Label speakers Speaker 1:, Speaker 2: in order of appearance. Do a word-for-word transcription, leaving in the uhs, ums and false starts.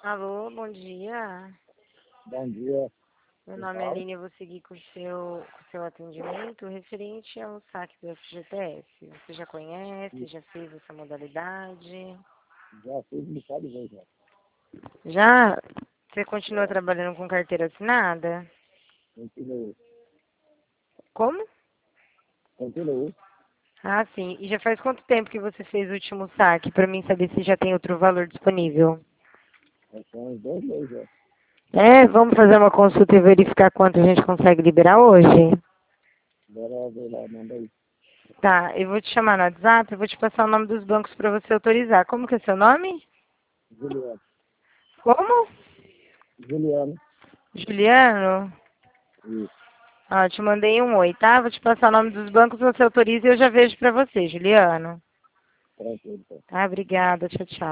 Speaker 1: Alô, bom dia.
Speaker 2: Bom dia,
Speaker 1: Meu
Speaker 2: quem
Speaker 1: nome é
Speaker 2: fala?
Speaker 1: Aline, eu vou seguir com o seu, com o seu atendimento referente ao saque do F G T S. Você já conhece, já fez essa modalidade?
Speaker 2: Já fiz um bocado de vez, já.
Speaker 1: Já? Você continua
Speaker 2: Já
Speaker 1: trabalhando com carteira assinada?
Speaker 2: continuo,
Speaker 1: Como?
Speaker 2: continuo.
Speaker 1: Ah, sim. E já faz quanto tempo que você fez o último saque, para mim saber se já tem outro valor disponível?
Speaker 2: Já são uns dois meses, já.
Speaker 1: É, vamos fazer uma consulta e verificar quanto a gente consegue liberar hoje?
Speaker 2: Bora ver lá, manda aí.
Speaker 1: Tá, eu vou te chamar no WhatsApp, eu vou te passar o nome dos bancos para você autorizar. Como que é seu nome?
Speaker 2: Juliano.
Speaker 1: Como?
Speaker 2: Juliano.
Speaker 1: Juliano?
Speaker 2: Isso,
Speaker 1: Ó, te mandei um oi, tá? Vou te passar o nome dos bancos, você autoriza e eu já vejo pra você, Juliano.
Speaker 2: tranquilo, tá.
Speaker 1: Tá, obrigada. Tchau, tchau.